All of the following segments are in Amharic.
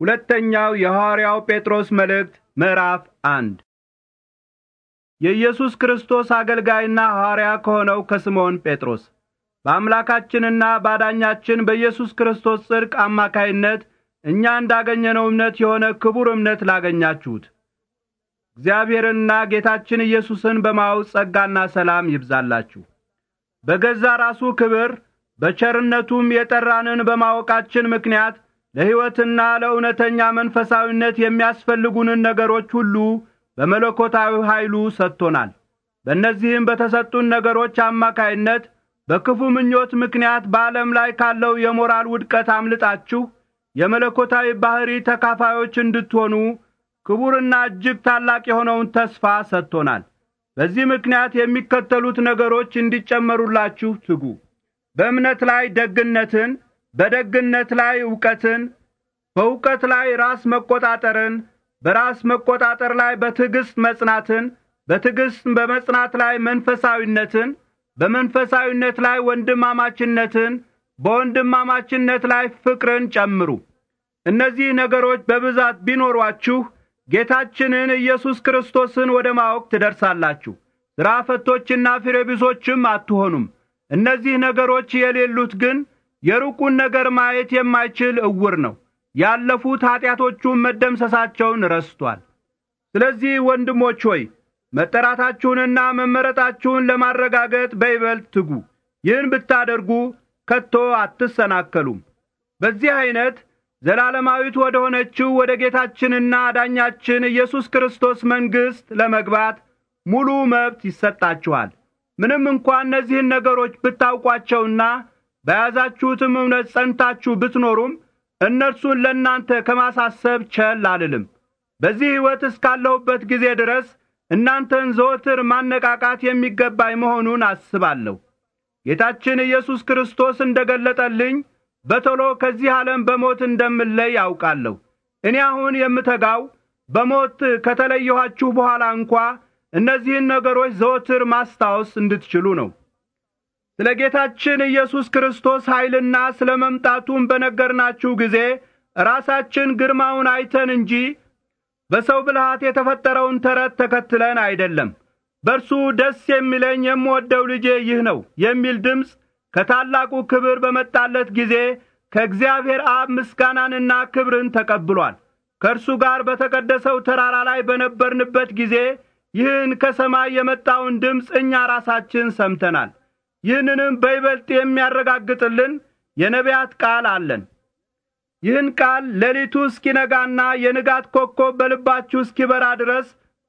ሁለተኛው የሐዋርያው ጴጥሮስ መልእክት ምዕራፍ 1 የኢየሱስ ክርስቶስ አገልጋይና ሐዋርያ ከሆነው ከስምዖን ጴጥሮስ በአምላካችንና ባዳኛችን በኢየሱስ ክርስቶስ ጽድቅ አማካይነት እኛ እንዳገኘነው እምነት የሆነ ክቡር እምነት ላገኛችሁት እግዚአብሔርንና ጌታችን ኢየሱስን በማወቅ ጸጋና ሰላም ይብዛላችሁ። በገዛ ራሱ ክብር በቸርነቱም የጠራንን በማወቃችን ምክንያት ለሕይወትና ለእውነተኛ መንፈሳዊነት የሚያስፈልጉንን ነገሮች ሁሉ በመለኮታዊ ኃይሉ ሰጥቶናል። በእነዚህም በተሰጡን ነገሮች አማካይነት በክፉ ምኞት ምክንያት በዓለም ላይ ካለው የሞራል ውድቀት አምልጣችሁ የመለኮታዊ ባህሪ ተካፋዮች እንድትሆኑ ክቡርና እጅግ ታላቅ የሆነውን ተስፋ ሰጥቶናል። በዚህ ምክንያት የሚከተሉት ነገሮች እንዲጨመሩላችሁ ትጉ። በእምነት ላይ ደግነትን፣ በደግነት ላይ ዕውቀትን፣ በዕውቀት ላይ ራስ መቆጣጠርን፣ በራስ መቆጣጠር ላይ በትዕግስት መጽናትን፣ በትዕግስት በመጽናት ላይ መንፈሳዊነትን፣ በመንፈሳዊነት ላይ ወንድማማችነትን፣ በወንድማማችነት ላይ ፍቅርን ጨምሩ። እነዚህ ነገሮች በብዛት ቢኖሯችሁ ጌታችንን ኢየሱስ ክርስቶስን ወደ ማወቅ ትደርሳላችሁ። ሥራ ፈቶችና ፍሬቢሶችም አትሆኑም። እነዚህ ነገሮች የሌሉት ግን የሩቁን ነገር ማየት የማይችል ዕውር ነው። ያለፉት ኃጢአቶቹም መደምሰሳቸውን ረስቷል። ስለዚህ ወንድሞች ሆይ መጠራታችሁንና መመረጣችሁን ለማረጋገጥ በይበልጥ ትጉ። ይህን ብታደርጉ ከቶ አትሰናከሉም። በዚህ አይነት ዘላለማዊት ወደ ሆነችው ወደ ጌታችንና አዳኛችን ኢየሱስ ክርስቶስ መንግሥት ለመግባት ሙሉ መብት ይሰጣችኋል። ምንም እንኳን እነዚህን ነገሮች ብታውቋቸውና በያዛችሁትም እውነት ጸንታችሁ ብትኖሩም እነርሱን ለእናንተ ከማሳሰብ ቸል አልልም። በዚህ ሕይወት እስካለሁበት ጊዜ ድረስ እናንተን ዘወትር ማነቃቃት የሚገባኝ መሆኑን አስባለሁ። ጌታችን ኢየሱስ ክርስቶስ እንደገለጠልኝ በቶሎ ከዚህ ዓለም በሞት እንደምለይ ያውቃለሁ። እኔ አሁን የምተጋው በሞት ከተለየኋችሁ በኋላ እንኳ እነዚህን ነገሮች ዘወትር ማስታወስ እንድትችሉ ነው። ስለ ጌታችን ኢየሱስ ክርስቶስ ኃይልና ስለ መምጣቱም በነገርናችሁ ጊዜ ራሳችን ግርማውን አይተን እንጂ በሰው ብልሃት የተፈጠረውን ተረት ተከትለን አይደለም። በእርሱ ደስ የሚለኝ የምወደው ልጄ ይህ ነው የሚል ድምፅ ከታላቁ ክብር በመጣለት ጊዜ ከእግዚአብሔር አብ ምስጋናንና ክብርን ተቀብሏል። ከእርሱ ጋር በተቀደሰው ተራራ ላይ በነበርንበት ጊዜ ይህን ከሰማይ የመጣውን ድምፅ እኛ ራሳችን ሰምተናል። ይህንንም በይበልጥ የሚያረጋግጥልን የነቢያት ቃል አለን። ይህን ቃል ሌሊቱ እስኪነጋና የንጋት ኮከብ በልባችሁ እስኪበራ ድረስ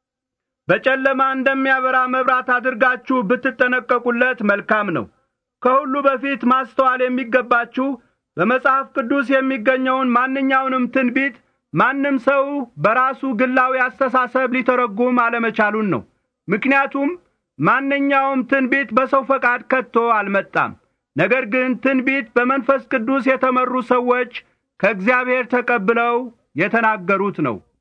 በጨለማ እንደሚያበራ መብራት አድርጋችሁ ብትጠነቀቁለት መልካም ነው። ከሁሉ በፊት ማስተዋል የሚገባችሁ በመጽሐፍ ቅዱስ የሚገኘውን ማንኛውንም ትንቢት ማንም ሰው በራሱ ግላዊ አስተሳሰብ ሊተረጉም አለመቻሉን ነው። ምክንያቱም ማንኛውም ትንቢት በሰው ፈቃድ ከቶ አልመጣም። ነገር ግን ትንቢት በመንፈስ ቅዱስ የተመሩ ሰዎች ከእግዚአብሔር ተቀብለው የተናገሩት ነው።